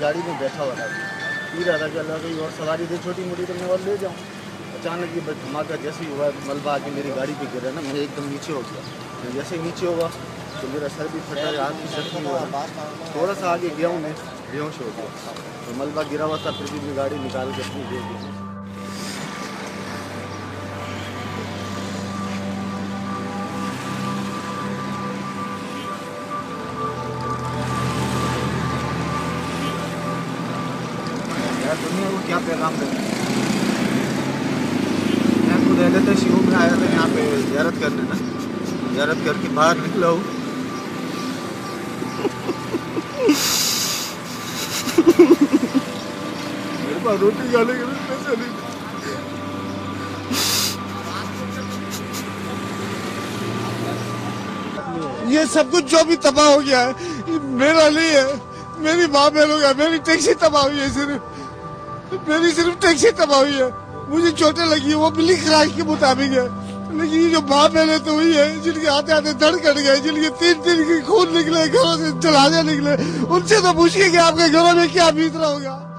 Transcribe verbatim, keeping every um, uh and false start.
गाड़ी में बैठा हुआ था, पी रहा था कि अल्लाह कोई और सवारी दे छोटी मोटी तो मैं और ले जाऊँ। अचानक ये धमाका जैसे ही हुआ, मलबा आके मेरी गाड़ी पे गिरा ना, मैं एकदम नीचे हो गया। जैसे ही नीचे हुआ तो मेरा सर भी फटा, हाथ भी जख्मी हुआ, थोड़ा सा आगे गया हूँ मैं, बेहोश हो गया। तो मलबा गिरा हुआ था, फिर भी मैं गाड़ी निकाल के अपनी दे दी। दुनिया को क्या पैगाम देना। मैं खुद रहते शिव में आया था यहाँ पे ज़ियारत करने ना, ज़ियारत करके बाहर निकला हूँ। मेरे पास रोटी खाने के लिए पैसे नहीं। ये सब कुछ जो भी तबाह हो गया है मेरा नहीं है, मेरी माँ बहनों का, मेरी टैक्सी तबाह हुई है, सिर्फ मेरी सिर्फ टैक्सी तबाह हुई है। मुझे चोटें लगी है, वो बिल्ली क्राश के मुताबिक है, लेकिन ये जो माँ बहने तो हुई है, जिनके आते आते धड़ कट गए, जिनके तीन दिन की खून निकले, घरों से जलाने निकले, उनसे तो पूछिए कि आपके घरों में क्या बीत रहा होगा।